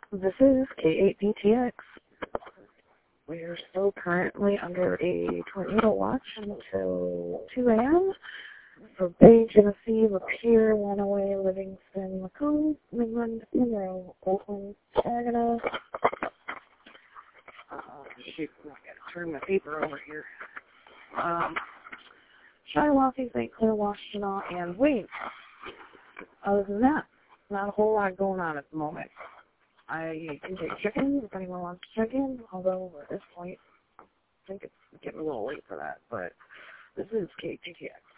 This is K8PTX. We are still currently under a tornado watch until 2 a.m. for Bay, Genesee, Lapeer, Lenawee, Livingston, Macomb, Midland, Monroe, Oakland, Saginaw. Shoot, I gotta turn my paper over here. Shiawassee, St. Clair, Washtenaw, and Wayne. Other than that, not a whole lot going on at the moment. I can take chickens if anyone wants to check in, although at this point, I think it's getting a little late for that, but this is KTTX.